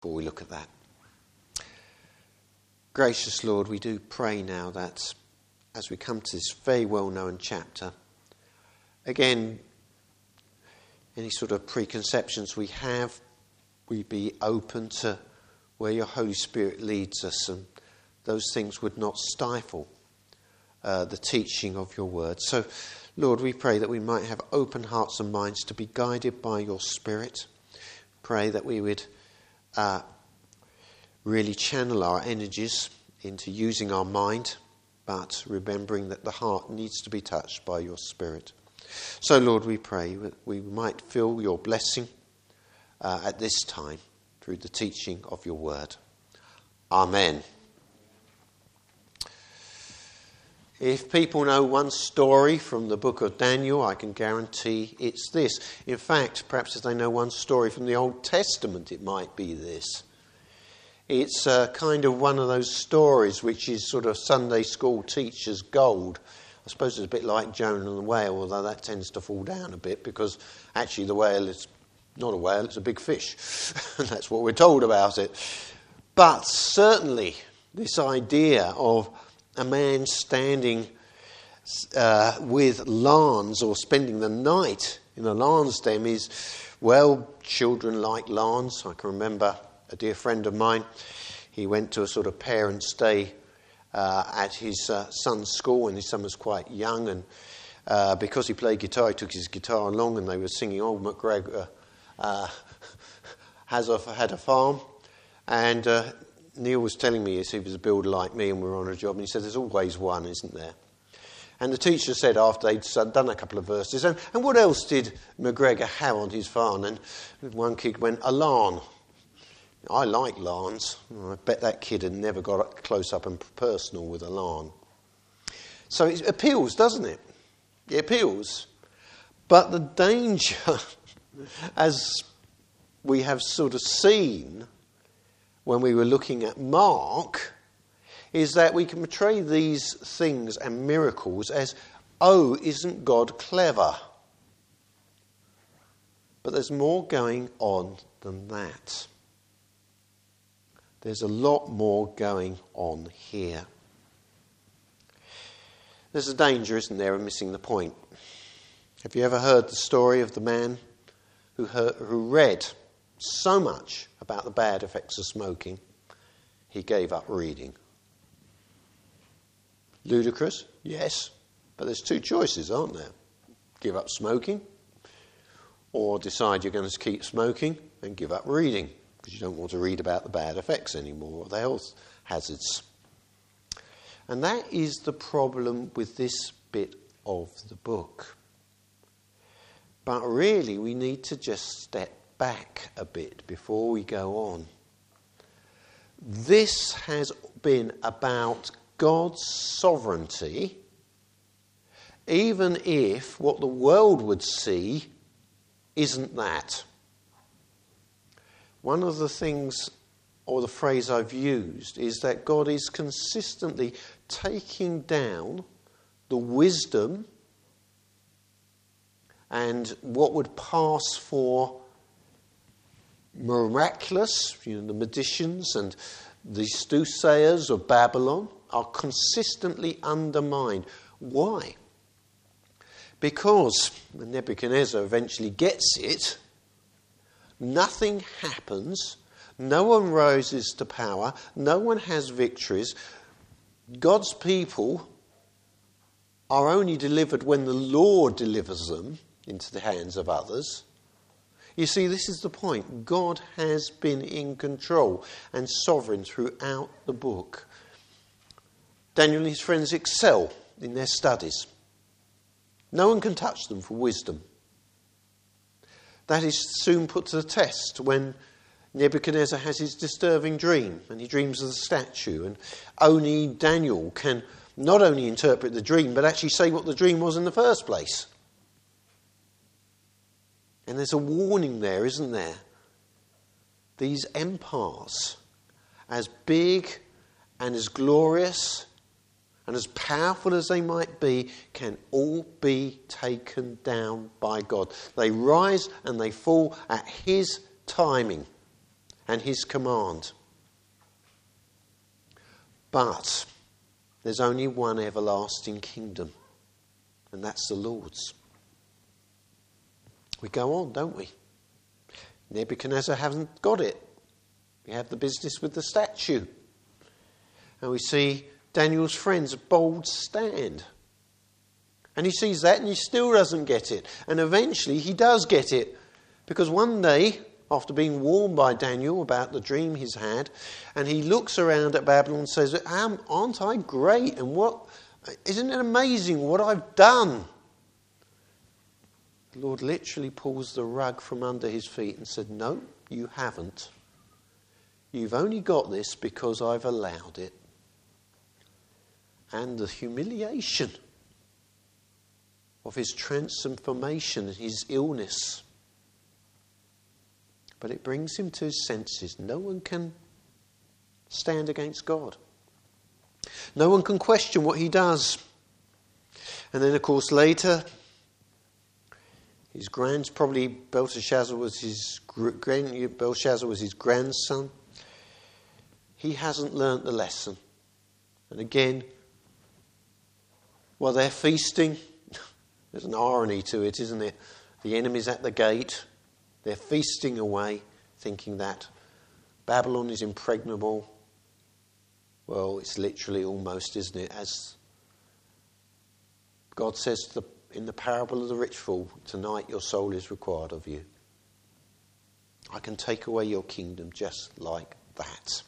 before we look at that. Gracious Lord, we do pray now that as we come to this very well-known chapter, again, any sort of preconceptions we have, we be open to where your Holy Spirit leads us, and those things would not stifle the teaching of your word. So, Lord, we pray that we might have open hearts and minds to be guided by your Spirit. Pray that we would really channel our energies into using our mind, but remembering that the heart needs to be touched by your Spirit. So, Lord, we pray that we might feel your blessing at this time through the teaching of your word. Amen. If people know one story from the book of Daniel, I can guarantee it's this. In fact, perhaps if they know one story from the Old Testament, it might be this. It's kind of one of those stories which is sort of Sunday school teacher's gold. I suppose it's a bit like Jonah and the whale, although that tends to fall down a bit because actually the whale is not a whale, it's a big fish. And that's what we're told about it. But certainly this idea of a man standing with lawns or spending the night in a lawns stem is, well, children like lawns. I can remember a dear friend of mine, he went to a sort of parents' day at his son's school when his son was quite young, and because he played guitar, he took his guitar along and they were singing Old MacGregor had a farm, and Neil was telling me he was a builder like me and we were on a job, and he said there's always one, isn't there? And the teacher said after they'd done a couple of verses, and what else did MacGregor have on his farm? And one kid went, a lawn. I like lawns. I bet that kid had never got up close up and personal with a lawn. So it appeals, doesn't it? It appeals. But the danger, as we have sort of seen when we were looking at Mark, is that we can portray these things and miracles as, oh, isn't God clever? But there's more going on than that. There's a lot more going on here. There's a danger, isn't there, of missing the point. Have you ever heard the story of the man who read so much about the bad effects of smoking, he gave up reading? Ludicrous? Yes. But there's two choices, aren't there? Give up smoking, or decide you're going to keep smoking and give up reading, because you don't want to read about the bad effects anymore, or the health hazards. And that is the problem with this bit of the book. But really, we need to just step back a bit before we go on. This has been about God's sovereignty, even if what the world would see isn't that. One of the things, or the phrase I've used, is that God is consistently taking down the wisdom and what would pass for miraculous, the magicians and the soothsayers of Babylon, are consistently undermined. Why? Because when Nebuchadnezzar eventually gets it, nothing happens, no one rises to power, no one has victories. God's people are only delivered when the Lord delivers them into the hands of others. You see, this is the point. God has been in control and sovereign throughout the book. Daniel and his friends excel in their studies. No one can touch them for wisdom. That is soon put to the test when Nebuchadnezzar has his disturbing dream and he dreams of the statue, and only Daniel can not only interpret the dream but actually say what the dream was in the first place. And there's a warning there, isn't there? These empires, as big and as glorious and as powerful as they might be, can all be taken down by God. They rise and they fall at his timing. and his command. But there's only one everlasting kingdom, and that's the Lord's. We go on, don't we? Nebuchadnezzar hasn't got it. We have the business with the statue. And we see Daniel's friends' bold stand. And he sees that and he still doesn't get it. And eventually he does get it. Because one day, after being warned by Daniel about the dream he's had, and he looks around at Babylon and says, aren't I great? And isn't it amazing what I've done? The Lord literally pulls the rug from under his feet and said, no, you haven't. You've only got this because I've allowed it. And the humiliation of his transformation and his illness. But it brings him to his senses. No one can stand against God. No one can question what he does. And then, of course, later, probably Belshazzar was his grandson. He hasn't learnt the lesson. And again, while they're feasting, there's an irony to it, isn't there? The enemy's at the gate. They're feasting away, thinking that Babylon is impregnable. Well, it's literally almost, isn't it? As God says in the parable of the rich fool, tonight your soul is required of you. I can take away your kingdom just like that.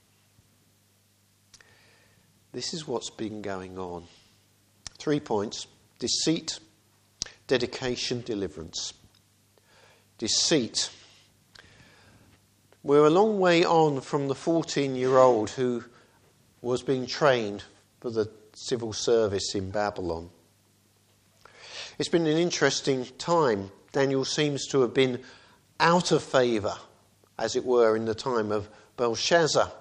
This is what's been going on. 3 points: deceit, dedication, deliverance. Deceit. We're a long way on from the 14-year-old who was being trained for the civil service in Babylon. It's been an interesting time. Daniel seems to have been out of favour, as it were, in the time of Belshazzar.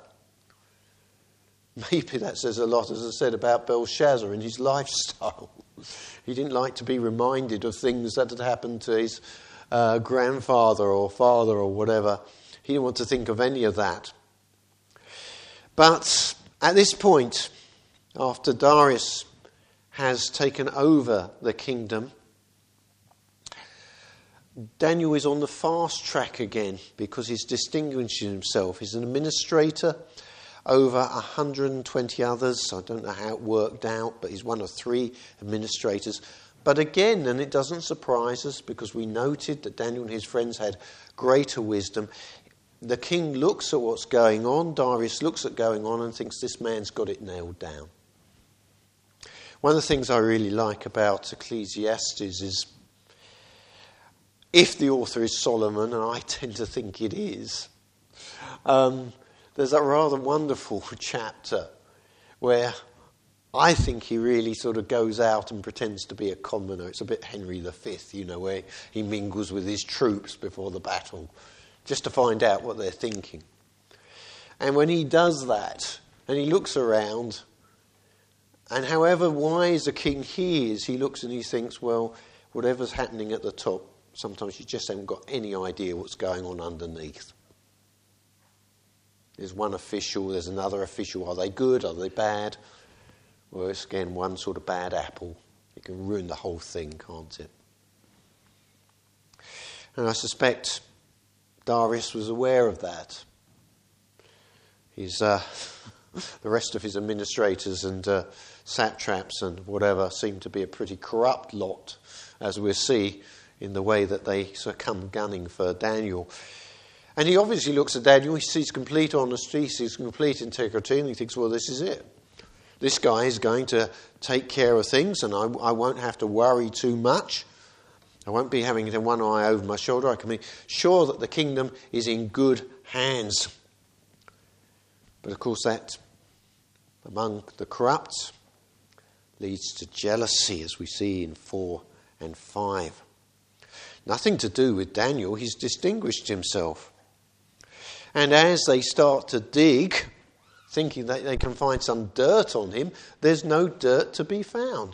Maybe that says a lot, as I said, about Belshazzar and his lifestyle. He didn't like to be reminded of things that had happened to his grandfather or father or whatever. He didn't want to think of any of that. But at this point, after Darius has taken over the kingdom, Daniel is on the fast track again because he's distinguishing himself. He's an administrator over 120 others. I don't know how it worked out, but he's one of 3 administrators. But again, and it doesn't surprise us because we noted that Daniel and his friends had greater wisdom, the king looks at what's going on, Darius looks at going on and thinks this man's got it nailed down. One of the things I really like about Ecclesiastes is, if the author is Solomon, and I tend to think it is, there's that rather wonderful chapter where I think he really sort of goes out and pretends to be a commoner. It's a bit Henry V, where he mingles with his troops before the battle, just to find out what they're thinking. And when he does that, and he looks around, and however wise a king he is, he looks and he thinks, well, whatever's happening at the top, sometimes you just haven't got any idea what's going on underneath. There's one official, there's another official. Are they good? Are they bad? Well, it's again one sort of bad apple. It can ruin the whole thing, can't it? And I suspect Darius was aware of that. The rest of his administrators and satraps and whatever seem to be a pretty corrupt lot, as we'll see in the way that they sort of come gunning for Daniel. And he obviously looks at Daniel, he sees complete honesty, he sees complete integrity, and he thinks, well, this is it. This guy is going to take care of things, and I won't have to worry too much. I won't be having one eye over my shoulder. I can be sure that the kingdom is in good hands. But of course that, among the corrupt, leads to jealousy, as we see in 4 and 5. Nothing to do with Daniel. He's distinguished himself. And as they start to dig, thinking that they can find some dirt on him, there's no dirt to be found.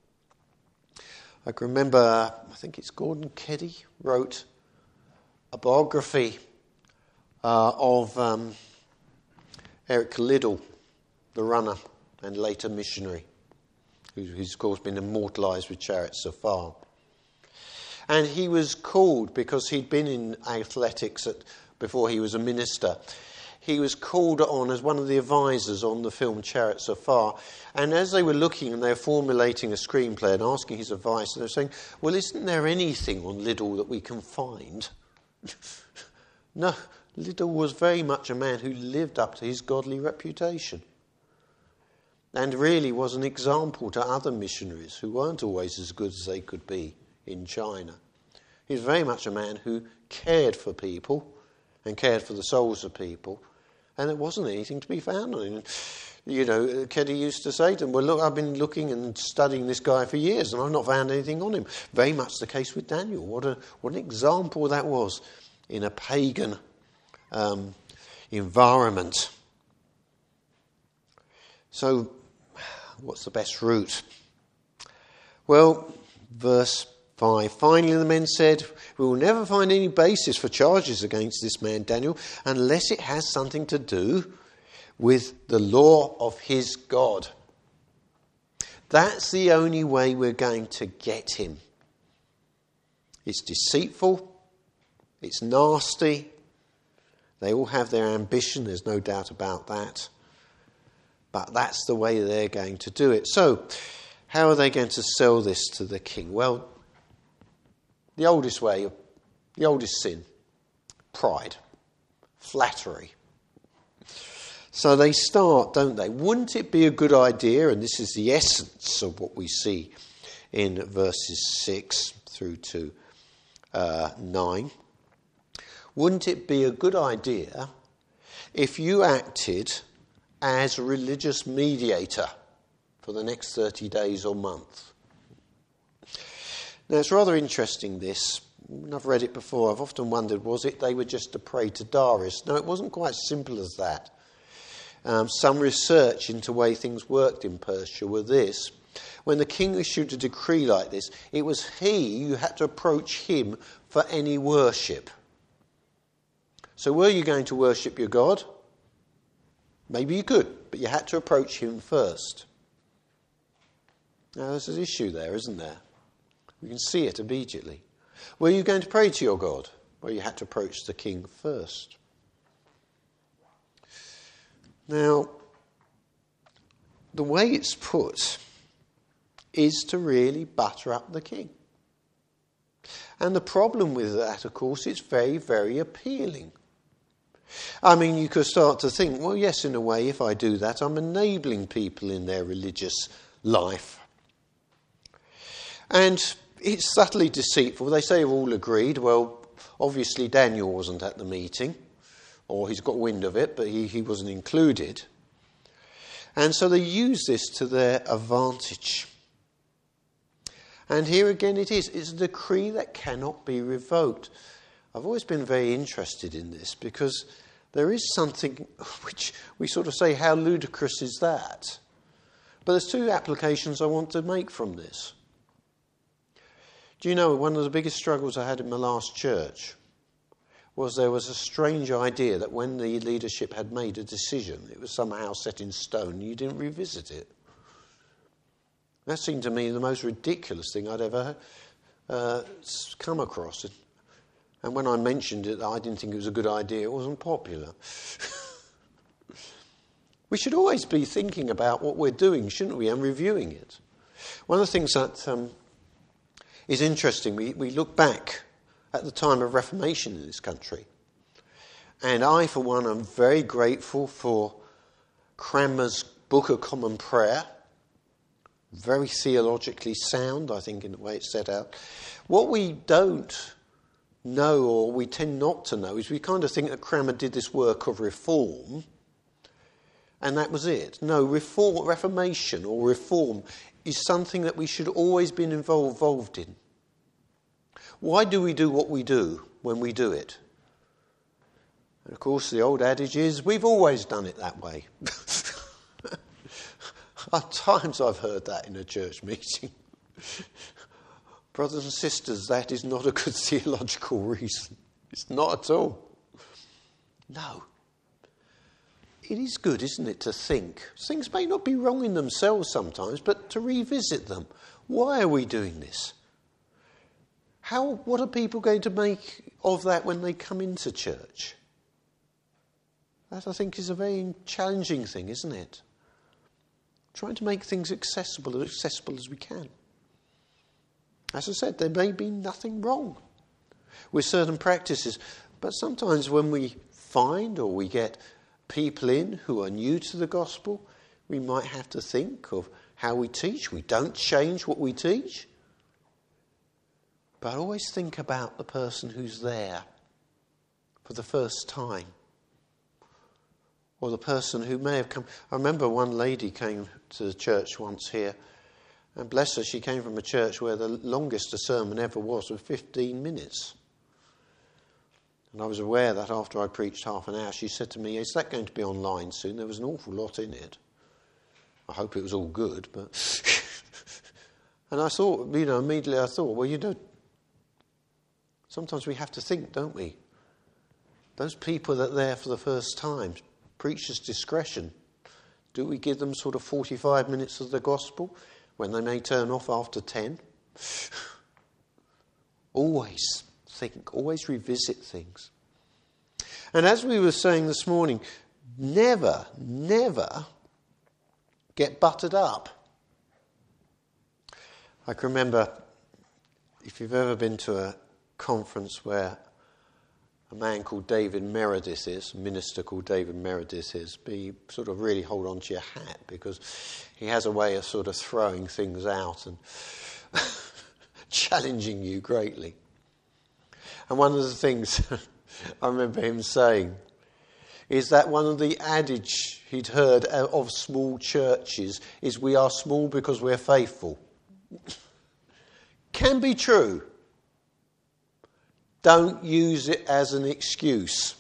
I can remember, I think it's Gordon Keddy wrote a biography of Eric Liddell, the runner and later missionary, who's of course been immortalised with Chariots of Fire. And he was called, because he'd been in athletics before he was a minister, he was called on as one of the advisors on the film Chariots of Fire. And as they were looking and they were formulating a screenplay and asking his advice, they were saying, well, isn't there anything on Liddell that we can find? No, Liddell was very much a man who lived up to his godly reputation and really was an example to other missionaries who weren't always as good as they could be in China. He was very much a man who cared for people and cared for the souls of people, and there wasn't anything to be found on him. You know, Keddy used to say to them, well, look, I've been looking and studying this guy for years and I've not found anything on him. Very much the case with Daniel. What an example that was in a pagan environment. So, what's the best route? Well, verse 5. Finally, the men said, we will never find any basis for charges against this man Daniel unless it has something to do with the law of his God. That's the only way we're going to get him. It's deceitful. It's nasty. They all have their ambition. There's no doubt about that. But that's the way they're going to do it. So, how are they going to sell this to the king? Well, the oldest way, the oldest sin, pride, flattery. So they start, don't they? Wouldn't it be a good idea, and this is the essence of what we see in verses 6 through to 9. Wouldn't it be a good idea if you acted as a religious mediator for the next 30 days or month? Now, it's rather interesting, this. I've read it before. I've often wondered, was it they were just to pray to Darius? No, it wasn't quite as simple as that. Some research into the way things worked in Persia were this. When the king issued a decree like this, it was he who had to approach him for any worship. So were you going to worship your God? Maybe you could, but you had to approach him first. Now, there's an issue there, isn't there? We can see it immediately. Were you going to pray to your God? Well, you had to approach the king first. Now, the way it's put is to really butter up the king. And the problem with that, of course, it's very, very appealing. I mean, you could start to think, well, yes, in a way, if I do that, I'm enabling people in their religious life. And it's subtly deceitful. They say we've all agreed, well, obviously Daniel wasn't at the meeting, or he's got wind of it, but he wasn't included. And so they use this to their advantage. And here again it is. It's a decree that cannot be revoked. I've always been very interested in this because there is something which we sort of say, how ludicrous is that? But there's two applications I want to make from this. Do you know, one of the biggest struggles I had in my last church was there was a strange idea that when the leadership had made a decision, it was somehow set in stone and you didn't revisit it. That seemed to me the most ridiculous thing I'd ever come across. And when I mentioned it, I didn't think it was a good idea. It wasn't popular. We should always be thinking about what we're doing, shouldn't we, and reviewing it. One of the things that is interesting, we look back at the time of Reformation in this country. And I, for one, am very grateful for Cranmer's Book of Common Prayer. Very theologically sound, I think, in the way it's set out. What we don't know, or we tend not to know, is we kind of think that Cranmer did this work of reform, and that was it. No, reformation or reform is something that we should always be involved in. Why do we do what we do when we do it? And of course, the old adage is, we've always done it that way. At times I've heard that in a church meeting. Brothers and sisters, that is not a good theological reason. It's not at all. No. It is good, isn't it, to think. Things may not be wrong in themselves sometimes, but to revisit them. Why are we doing this? What are people going to make of that when they come into church? That, I think, is a very challenging thing, isn't it? Trying to make things accessible as we can. As I said, there may be nothing wrong with certain practices, but sometimes when we find or we get people in who are new to the gospel, we might have to think of how we teach. We don't change what we teach, but always think about the person who's there for the first time, or the person who may have come. I remember one lady came to the church once here, and bless her, she came from a church where the longest a sermon ever was 15 minutes. And I was aware that after I preached half an hour, she said to me, "Is that going to be online soon?" There was an awful lot in it. I hope it was all good, but... And I thought, immediately I thought, well, sometimes we have to think, don't we? Those people that are there for the first time, preacher's discretion. Do we give them sort of 45 minutes of the gospel when they may turn off after 10? Always think, always revisit things. And as we were saying this morning, never get buttered up. I can remember, if you've ever been to a conference where a man called David Meredith is, a minister called David Meredith is, be sort of really hold on to your hat, because he has a way of sort of throwing things out and challenging you greatly. And one of the things I remember him saying is that one of the adage he'd heard of small churches is, we are small because we're faithful. Can be true. Don't use it as an excuse.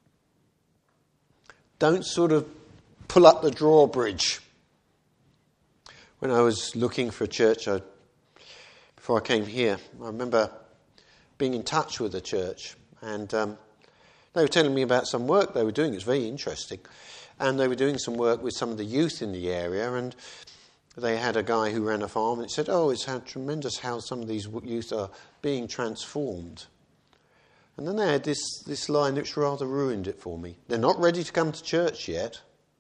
Don't sort of pull up the drawbridge. When I was looking for a church, before I came here, I remember being in touch with a church, and they were telling me about some work they were doing. It was very interesting. And they were doing some work with some of the youth in the area, and they had a guy who ran a farm, and it said, it's how tremendous how some of these youth are being transformed. And then they had this line which rather ruined it for me. They're not ready to come to church yet.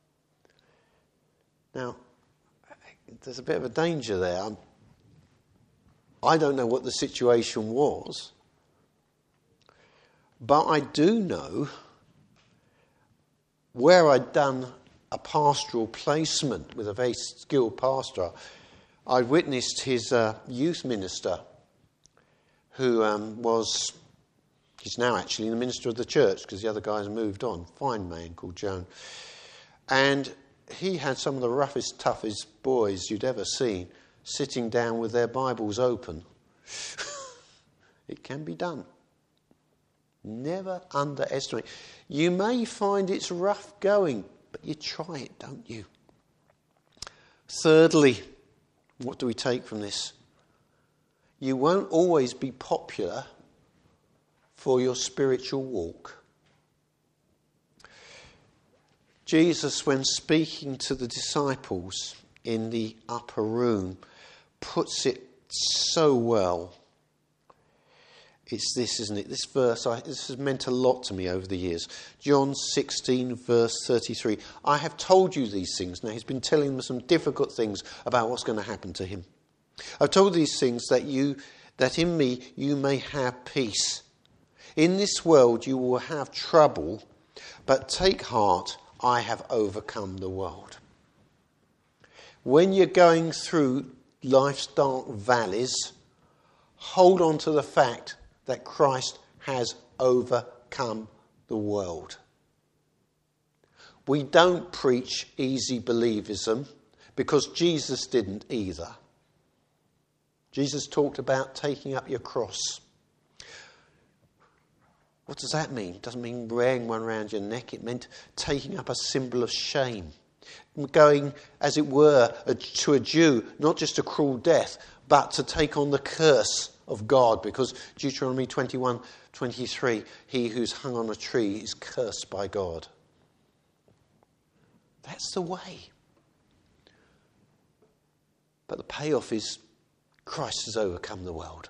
Now, there's a bit of a danger there. I don't know what the situation was, but I do know where I'd done a pastoral placement with a very skilled pastor. I'd witnessed his youth minister, who he's now actually the minister of the church because the other guys moved on. Fine man called Joan. And he had some of the roughest, toughest boys you'd ever seen sitting down with their Bibles open. It can be done. Never underestimate. You may find it's rough going, but you try it, don't you? Thirdly, what do we take from this? You won't always be popular for your spiritual walk. Jesus, when speaking to the disciples in the upper room, puts it so well. It's this, isn't it? This verse, this has meant a lot to me over the years. John 16, verse 33. I have told you these things. Now, he's been telling them some difficult things about what's going to happen to him. I've told these things that in me you may have peace. In this world you will have trouble, but take heart, I have overcome the world. When you're going through life's dark valleys, hold on to the fact that Christ has overcome the world. We don't preach easy believism because Jesus didn't either. Jesus talked about taking up your cross. What does that mean? It doesn't mean wearing one around your neck. It meant taking up a symbol of shame. Going, as it were, to a Jew, not just a cruel death, but to take on the curse of God, because Deuteronomy 21:23, he who's hung on a tree is cursed by God. That's the way. But the payoff is Christ has overcome the world.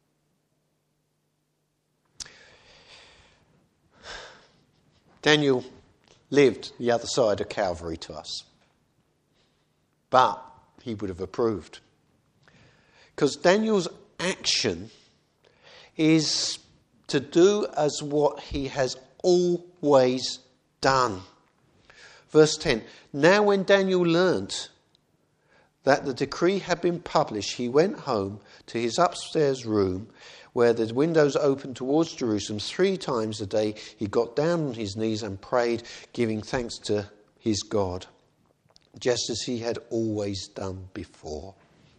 Daniel lived the other side of Calvary to us. But he would have approved. Because Daniel's action is to do as what he has always done. Verse 10, now when Daniel learnt that the decree had been published, he went home to his upstairs room where the windows opened towards Jerusalem. 3 times a day he got down on his knees and prayed, giving thanks to his God, just as he had always done before.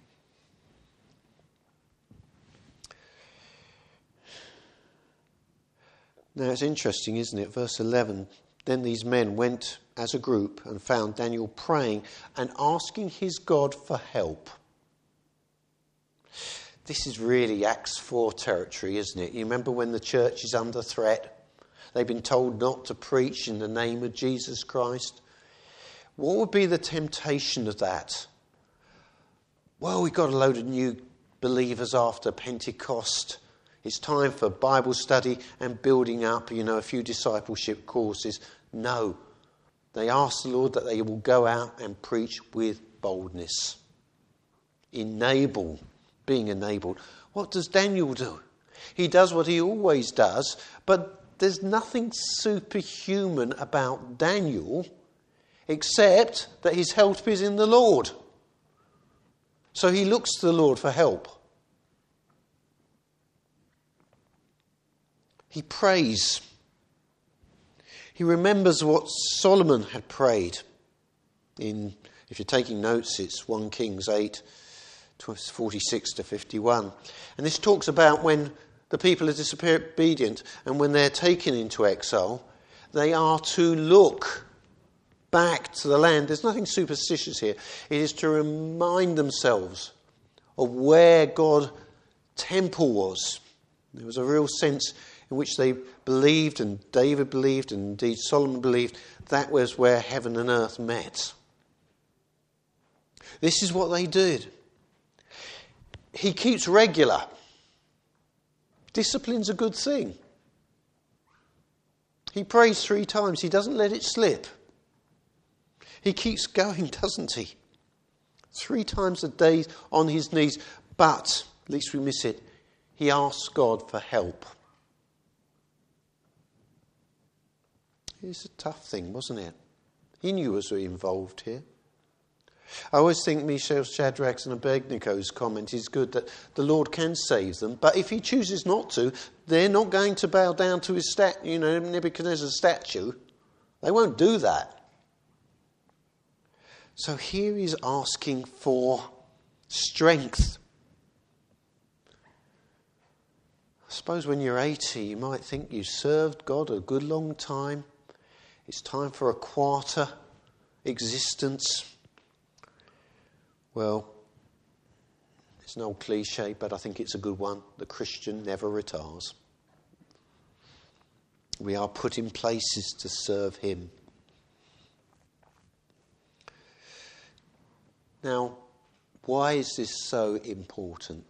Now it's interesting, isn't it? Verse 11, then these men went as a group and found Daniel praying and asking his God for help. This is really Acts 4 territory, isn't it? You remember when the church is under threat? They've been told not to preach in the name of Jesus Christ. What would be the temptation of that? Well, we've got a load of new believers after Pentecost. It's time for Bible study and building up, a few discipleship courses. No. They ask the Lord that they will go out and preach with boldness. Being enabled. What does Daniel do? He does what he always does, but there's nothing superhuman about Daniel except that his help is in the Lord. So he looks to the Lord for help. He prays. He remembers what Solomon had prayed. If you're taking notes, it's 1 Kings 8, 46 to 51. And this talks about when the people are disobedient and when they're taken into exile, they are to look back to the land. There's nothing superstitious here. It is to remind themselves of where God's temple was. There was a real sense in which they believed, and David believed, and indeed Solomon believed, that was where heaven and earth met. This is what they did. He keeps regular. Discipline's a good thing. He prays 3 times. He doesn't let it slip. He keeps going, doesn't he? 3 times a day on his knees. But, at least we miss it, he asks God for help. It's a tough thing, wasn't it? He knew he was involved here. I always think Meshach, Shadrach and Abednego's comment is good, that the Lord can save them, but if he chooses not to, they're not going to bow down to his Nebuchadnezzar's statue. They won't do that. So here he's asking for strength. I suppose when you're 80, you might think you served God a good long time. It's time for a quarter existence. Well, it's an old cliche, but I think it's a good one. The Christian never retires. We are put in places to serve him. Now, why is this so important?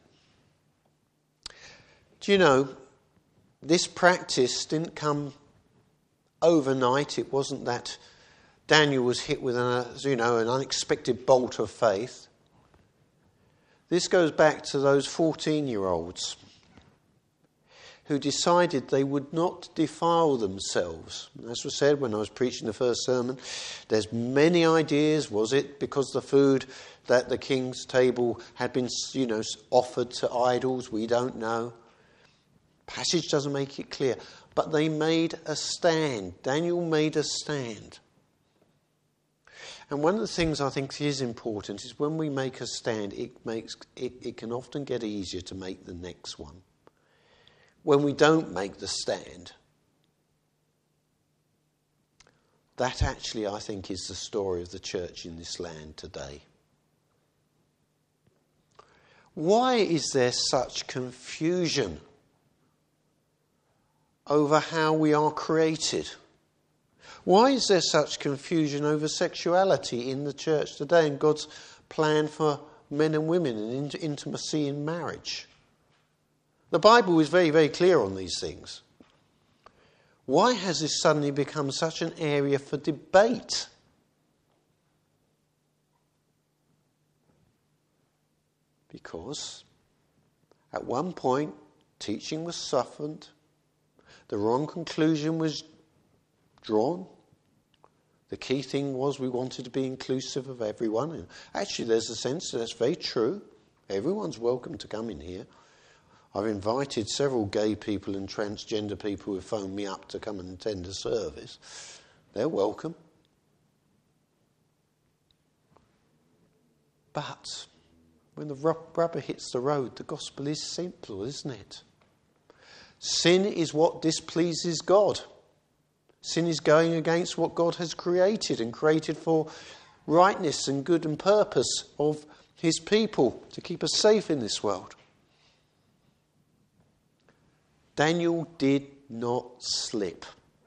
Do you know, this practice didn't come overnight. It wasn't that Daniel was hit with an unexpected bolt of faith. This goes back to those 14-year-olds who decided they would not defile themselves. As was said when I was preaching the first sermon, there's many ideas. Was it because the food that the king's table had been, offered to idols? We don't know. Passage doesn't make it clear. But they made a stand. Daniel made a stand. And one of the things I think is important is when we make a stand, it can often get easier to make the next one. When we don't make the stand, that actually, I think, is the story of the church in this land today. Why is there such confusion over how we are created? Why is there such confusion over sexuality in the church today and God's plan for men and women and intimacy in marriage? The Bible is very, very clear on these things. Why has this suddenly become such an area for debate? Because at one point, teaching was softened, the wrong conclusion was drawn. The key thing was we wanted to be inclusive of everyone. And actually, there's a sense that's very true. Everyone's welcome to come in here. I've invited several gay people and transgender people who have phoned me up to come and attend a service. They're welcome. But when the rubber hits the road, the gospel is simple, isn't it? Sin is what displeases God. Sin is going against what God has created and created for rightness and good and purpose of his people to keep us safe in this world. Daniel did not slip.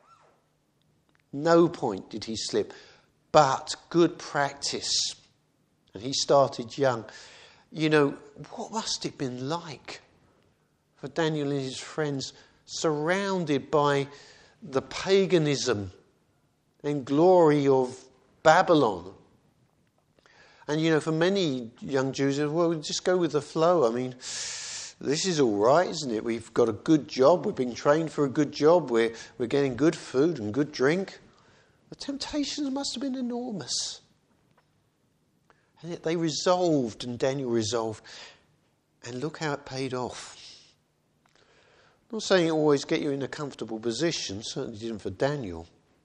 No point did he slip, but good practice. And he started young. You know, what must it have been like for Daniel and his friends, surrounded by the paganism and glory of Babylon? And, you know, for many young Jews, well, just go with the flow. I mean, this is all right, isn't it? We've got a good job. We've been trained for a good job. We're getting good food and good drink. The temptations must have been enormous. And yet they resolved, and Daniel resolved. And look how it paid off. I'm not saying it always get you in a comfortable position. Certainly didn't for Daniel.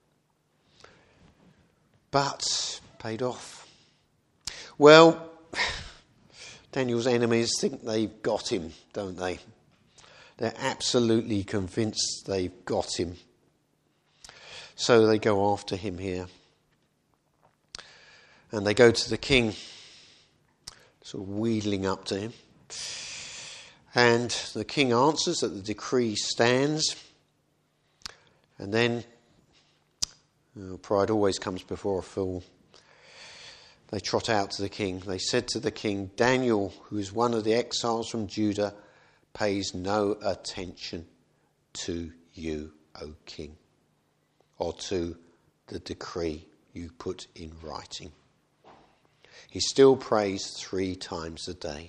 But paid off. Well, Daniel's enemies think they've got him, don't they? They're absolutely convinced they've got him. So they go after him here. And they go to the king, sort of wheedling up to him. And the king answers that the decree stands. And then, pride always comes before a fool. They trot out to the king. They said to the king, Daniel, who is one of the exiles from Judah, pays no attention to you, O king, or to the decree you put in writing. He still prays 3 times a day.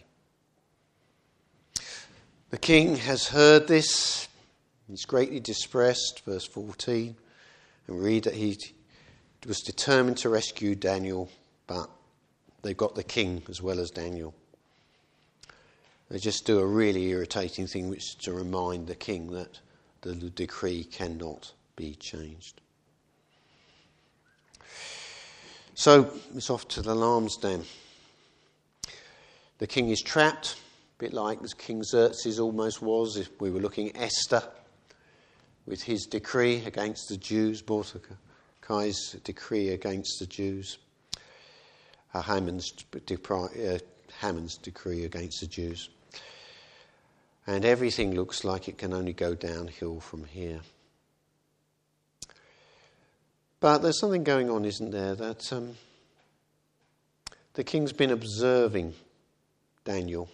The king has heard this. He's greatly distressed, verse 14. And read that he was determined to rescue Daniel, but they've got the king as well as Daniel. They just do a really irritating thing, which is to remind the king that the decree cannot be changed. So it's off to the lamb's den. The king is trapped, a bit like King Xerxes almost was if we were looking at Esther, with his decree against the Jews, Mordecai's decree against the Jews, Haman's decree against the Jews. And everything looks like it can only go downhill from here. But there's something going on, isn't there, that the king's been observing Daniel.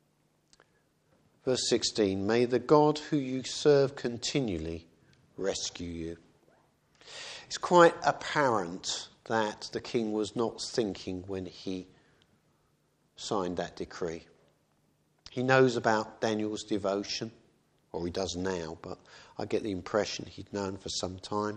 Verse 16, may the God who you serve continually rescue you. It's quite apparent that the king was not thinking when he signed that decree. He knows about Daniel's devotion, or he does now, but I get the impression he'd known for some time.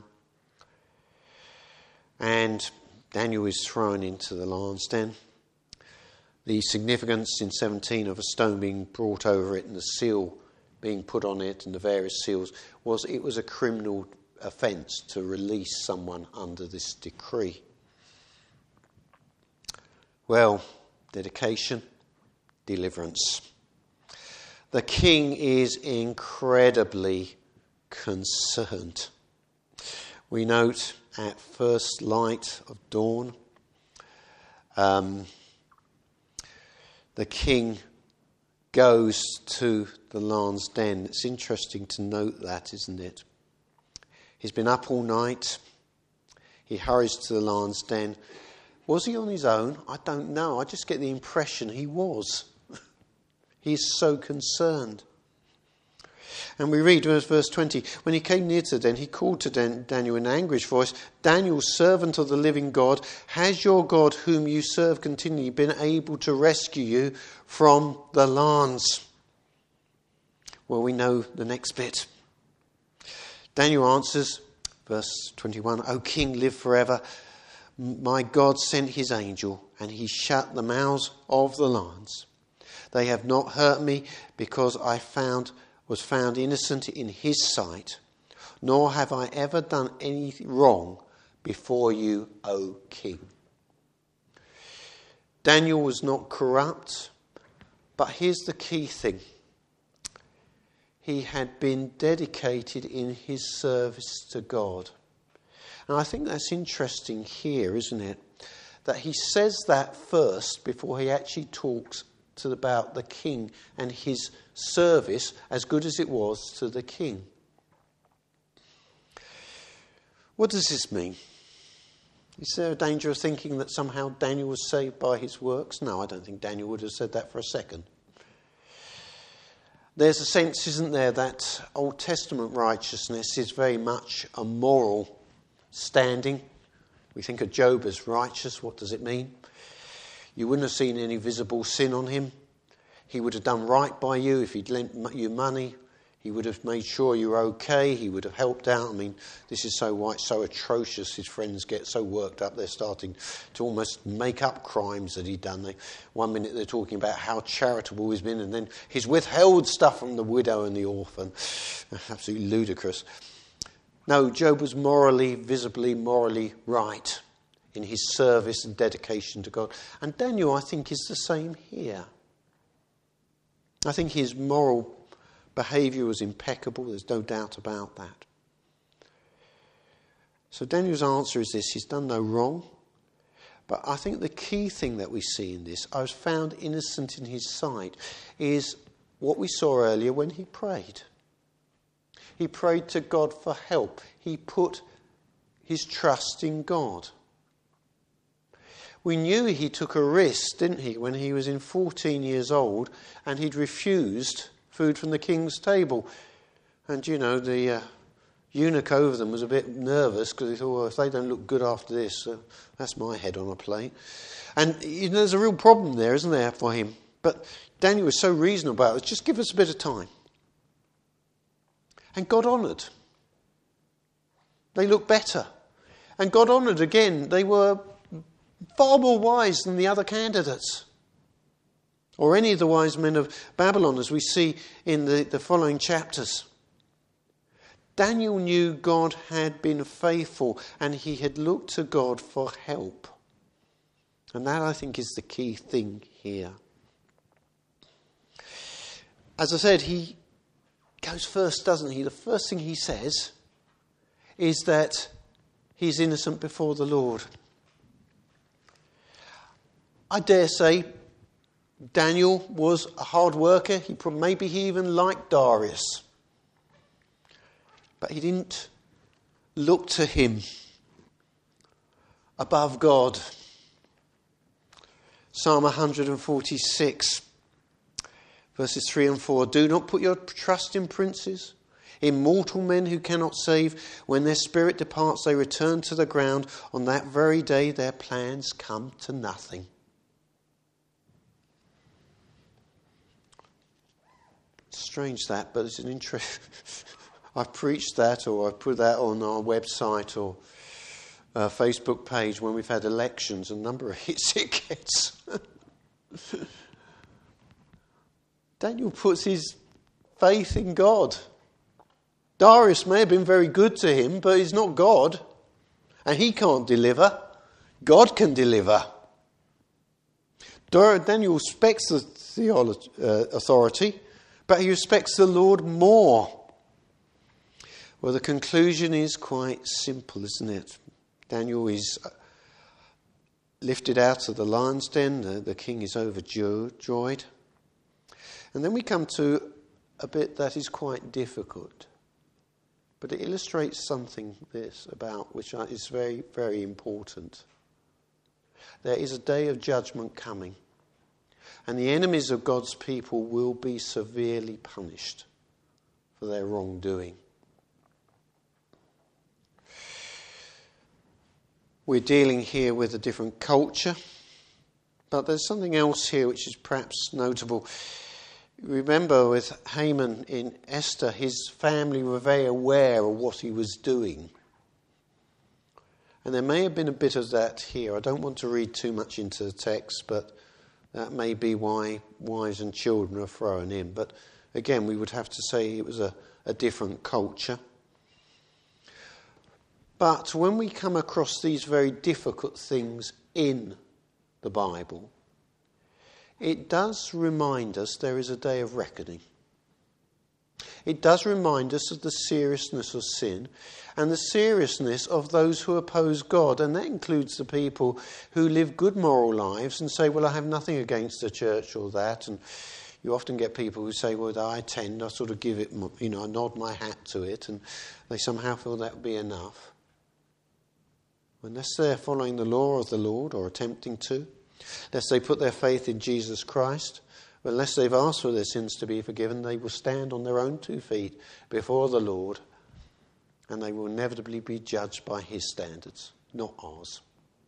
And Daniel is thrown into the lion's den. The significance in 17 of a stone being brought over it and the seal being put on it and the various seals was it was a criminal offence to release someone under this decree. Well, dedication, deliverance. The king is incredibly concerned. We note at first light of dawn, the king goes to the lion's den. It's interesting to note that, isn't it? He's been up all night. He hurries to the lion's den. Was he on his own? I don't know. I just get the impression he was. He's so concerned. And we read verse 20, when he came near to the den, he called to Daniel in an anguished voice, Daniel, servant of the living God, has your God, whom you serve continually, been able to rescue you from the lions? Well, we know the next bit. Daniel answers, verse 21, O king, live forever. My God sent his angel, and he shut the mouths of the lions. They have not hurt me, because I was found innocent in his sight, nor have I ever done any wrong before you, O king. Daniel was not corrupt, but here's the key thing. He had been dedicated in his service to God. And I think that's interesting here, isn't it? That he says that first before he actually talks about the king and his service, as good as it was, to the king. What does this mean? Is there a danger of thinking that somehow Daniel was saved by his works? No, I don't think Daniel would have said that for a second. There's a sense, isn't there, that Old Testament righteousness is very much a moral standing. We think of Job as righteous. What does it mean? You wouldn't have seen any visible sin on him. He would have done right by you if he'd lent you money. He would have made sure you were okay. He would have helped out. I mean, this is so atrocious. His friends get so worked up, they're starting to almost make up crimes that he'd done. One minute they're talking about how charitable he's been, and then he's withheld stuff from the widow and the orphan. Absolutely ludicrous. No, Job was visibly morally right in his service and dedication to God. And Daniel, I think, is the same here. I think his moral behaviour was impeccable. There's no doubt about that. So Daniel's answer is this. He's done no wrong. But I think the key thing that we see in this, I was found innocent in his sight, is what we saw earlier when he prayed. He prayed to God for help. He put his trust in God. We knew he took a risk, didn't he, when he was 14 years old and he'd refused food from the king's table. And, you know, the eunuch over them was a bit nervous because he thought, well, if they don't look good after this, that's my head on a plate. And you know, there's a real problem there, isn't there, for him? But Daniel was so reasonable about it. Just give us a bit of time. And God honoured. They looked better. And God honoured again. They were far more wise than the other candidates, or any of the wise men of Babylon, as we see in the following chapters. Daniel knew God had been faithful, and he had looked to God for help. And that, I think, is the key thing here. As I said, he goes first, doesn't he? The first thing he says is that he's innocent before the Lord. I dare say Daniel was a hard worker. Maybe he even liked Darius. But he didn't look to him above God. Psalm 146, verses 3 and 4. Do not put your trust in princes, in mortal men who cannot save. When their spirit departs, they return to the ground. On that very day, their plans come to nothing. Strange that, but it's an interest. I've preached that, or I've put that on our website or Facebook page when we've had elections, a number of hits it gets. Daniel puts his faith in God. Darius may have been very good to him, but he's not God, and he can't deliver. God can deliver. Daniel respects the authority, but he respects the Lord more. Well, the conclusion is quite simple, isn't it? Daniel is lifted out of the lion's den. The king is overjoyed. And then we come to a bit that is quite difficult. But it illustrates something about which is very, very important. There is a day of judgment coming. And the enemies of God's people will be severely punished for their wrongdoing. We're dealing here with a different culture, but there's something else here which is perhaps notable. Remember with Haman in Esther, his family were very aware of what he was doing. And there may have been a bit of that here. I don't want to read too much into the text, but that may be why wives and children are thrown in. But again, we would have to say it was a different culture. But when we come across these very difficult things in the Bible, it does remind us there is a day of reckoning. It does remind us of the seriousness of sin and the seriousness of those who oppose God. And that includes the people who live good moral lives and say, well, I have nothing against the church or that. And you often get people who say, well, I sort of give it, I nod my hat to it. And they somehow feel that would be enough. Unless they're following the law of the Lord or attempting to, unless they put their faith in Jesus Christ, unless they've asked for their sins to be forgiven, they will stand on their own 2 feet before the Lord, and they will inevitably be judged by his standards, not ours.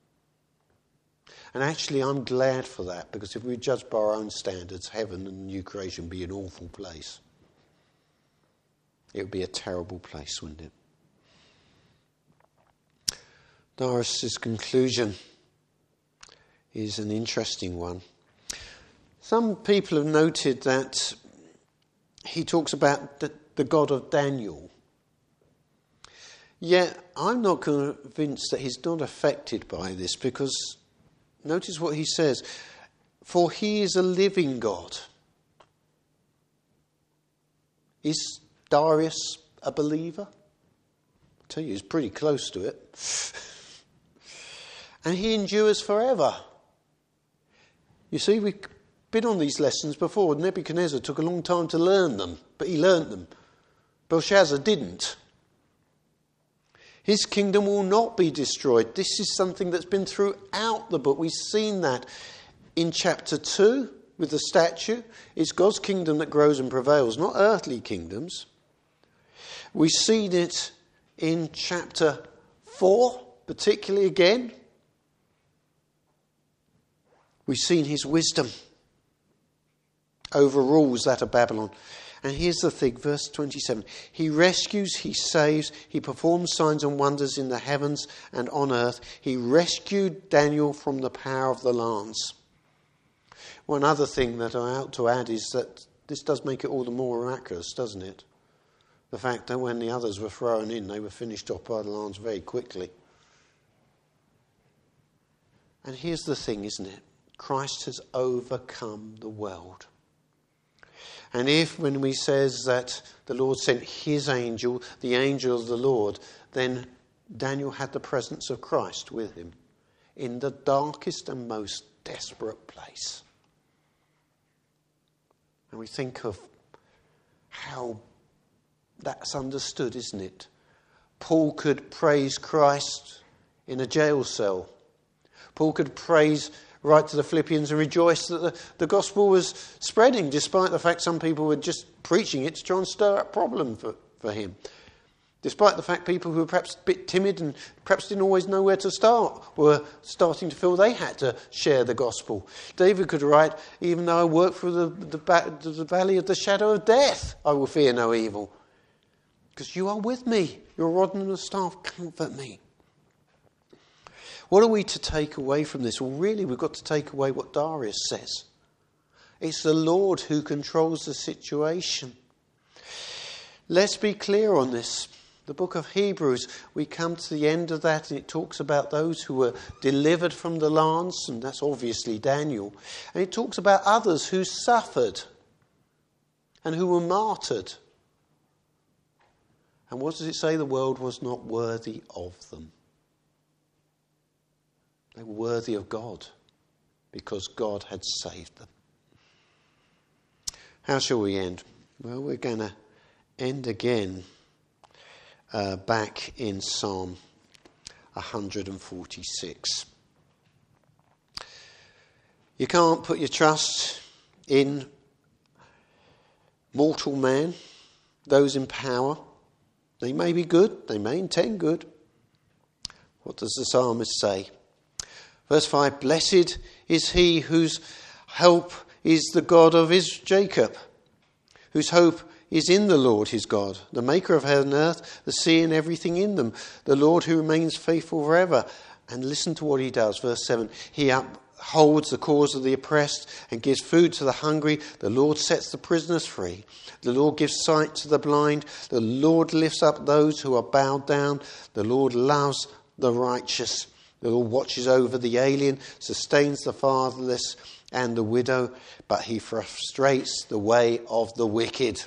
And actually, I'm glad for that, because if we were judged by our own standards, heaven and new creation would be an awful place. It would be a terrible place, wouldn't it? Doris's conclusion is an interesting one. Some people have noted that he talks about the God of Daniel. Yet I'm not convinced that he's not affected by this, because notice what he says. For he is a living God. Is Darius a believer? I tell you, he's pretty close to it. And he endures forever. You see, we've been on these lessons before. Nebuchadnezzar took a long time to learn them, but he learnt them. Belshazzar didn't. His kingdom will not be destroyed. This is something that's been throughout the book. We've seen that in chapter 2 with the statue. It's God's kingdom that grows and prevails, not earthly kingdoms. We've seen it in chapter 4, particularly again. We've seen his wisdom overrules that of Babylon. And here's the thing, verse 27. He rescues, he saves, he performs signs and wonders in the heavens and on earth. He rescued Daniel from the power of the lions. One other thing that I ought to add is that this does make it all the more miraculous, doesn't it? The fact that when the others were thrown in, they were finished off by the lions very quickly. And here's the thing, isn't it? Christ has overcome the world. And if, when we says that the Lord sent his angel, the angel of the Lord, then Daniel had the presence of Christ with him in the darkest and most desperate place. And we think of how that's understood, isn't it? Paul could praise Christ in a jail cell. Paul could write to the Philippians and rejoice that the gospel was spreading, despite the fact some people were just preaching it to try and stir up problem for him. Despite the fact people who were perhaps a bit timid and perhaps didn't always know where to start were starting to feel they had to share the gospel. David could write, even though I walk through the valley of the shadow of death, I will fear no evil. Because you are with me. Your rod and your staff comfort me. What are we to take away from this? Well, really, we've got to take away what Darius says. It's the Lord who controls the situation. Let's be clear on this. The book of Hebrews, we come to the end of that, and it talks about those who were delivered from the lions, and that's obviously Daniel. And it talks about others who suffered and who were martyred. And what does it say? The world was not worthy of them. They were worthy of God because God had saved them. How shall we end? Well, we're going to end again back in Psalm 146. You can't put your trust in mortal man, those in power. They may be good, they may intend good. What does the psalmist say? Verse 5, blessed is he whose help is the God of Jacob, whose hope is in the Lord his God, the maker of heaven and earth, the sea and everything in them, the Lord who remains faithful forever. And listen to what he does. Verse 7, he upholds the cause of the oppressed and gives food to the hungry. The Lord sets the prisoners free. The Lord gives sight to the blind. The Lord lifts up those who are bowed down. The Lord loves the righteous. The Lord watches over the alien, sustains the fatherless and the widow, but he frustrates the way of the wicked.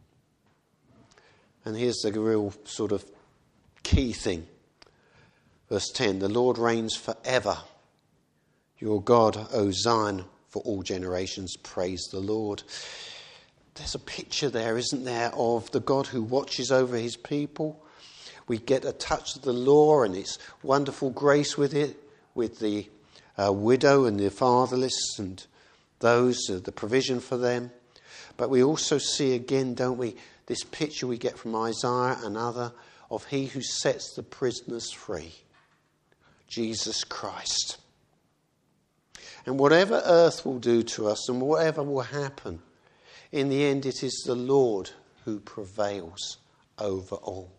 And here's the real sort of key thing. Verse 10, the Lord reigns forever. Your God, O Zion, for all generations, praise the Lord. There's a picture there, isn't there, of the God who watches over his people. We get a touch of the law and its wonderful grace with it, with the widow and the fatherless and those, the provision for them. But we also see again, don't we, this picture we get from Isaiah and other of he who sets the prisoners free, Jesus Christ. And whatever earth will do to us and whatever will happen, in the end it is the Lord who prevails over all.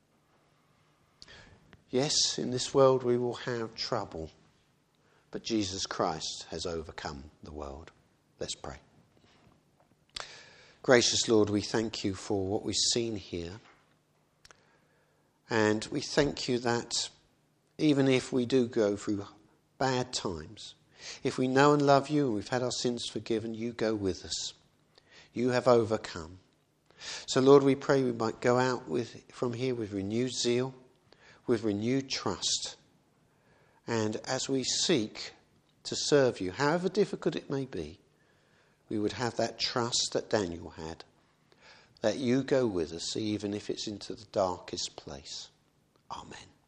Yes, in this world we will have trouble, but Jesus Christ has overcome the world. Let's pray. Gracious Lord, we thank you for what we've seen here. And we thank you that even if we do go through bad times, if we know and love you and we've had our sins forgiven, you go with us. You have overcome. So Lord, we pray we might go out from here with renewed zeal, with renewed trust. And as we seek to serve you, however difficult it may be, we would have that trust that Daniel had, that you go with us even if it's into the darkest place. Amen.